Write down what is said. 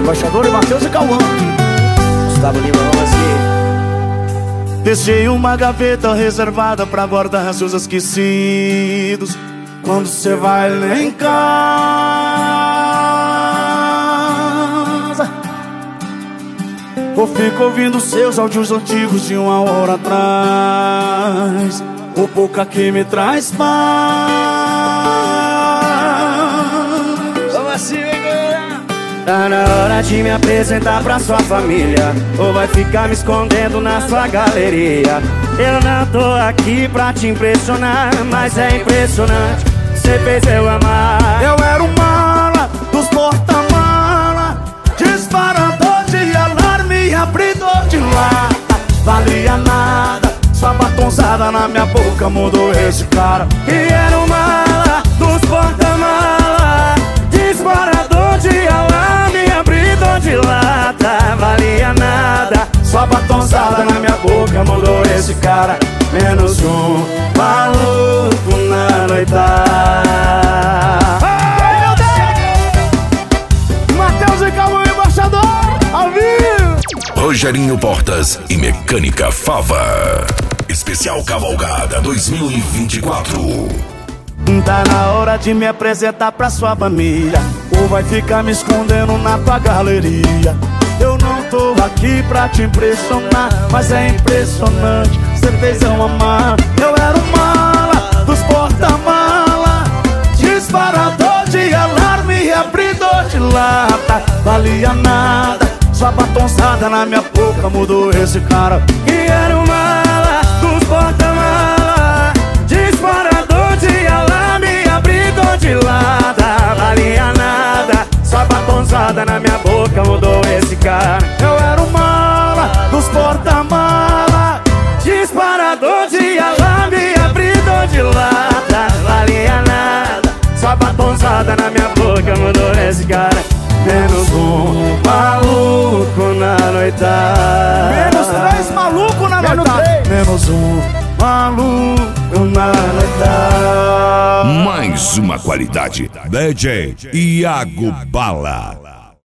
Embaixador e Matheus e Cauã. Gustavo Lima, vamos assim. Deixei uma gaveta reservada pra guardar seus esquecidos. Quando cê vai lá em casa, ou fico ouvindo seus áudios antigos de 1 hora atrás. O boca que me traz paz. Vamos assim, galera. Tá na hora de me apresentar pra sua família, ou vai ficar me escondendo na sua galeria. Eu não tô aqui pra te impressionar, mas é impressionante, cê fez eu amar. Eu era o mala dos porta-mala, disparador de alarme e abridor de lata. Valia nada, sua batonzada na minha boca mudou esse cara. E era o mala dos porta-mala, disparador de alarme, abridor de lata. Valia nada, Sua batonzada na minha boca mudou esse cara. menos um maluco na noitada. Ai, meu Deus! Matheus e Cauã, Embaixador, ao vivo! Rogerinho Portas e Mecânica Fava. Especial Cavalgada 2024. Tá na hora de me apresentar pra sua família, ou vai ficar me escondendo na tua galeria. Eu não tô aqui pra te impressionar, mas é impressionante, cê fez eu amar. Eu era o mala dos porta-mala, disparador de alarme e abridor de lata. Valia nada, sua batonzada na minha boca mudou esse cara. E era o mala dos porta-mala, disparador de alarme, abridor de lata. Valia nada, sua batonzada na minha boca mudou esse cara. Eu era o mala dos porta-mala, Disparador de alarme, abridor de lata. Valia nada, sua batonzada na minha boca mudou esse cara. Menos um maluco na noitada. menos 3 maluco na noitada. Menos um maluco na noitada. Mais uma qualidade. DJ Iago Bala.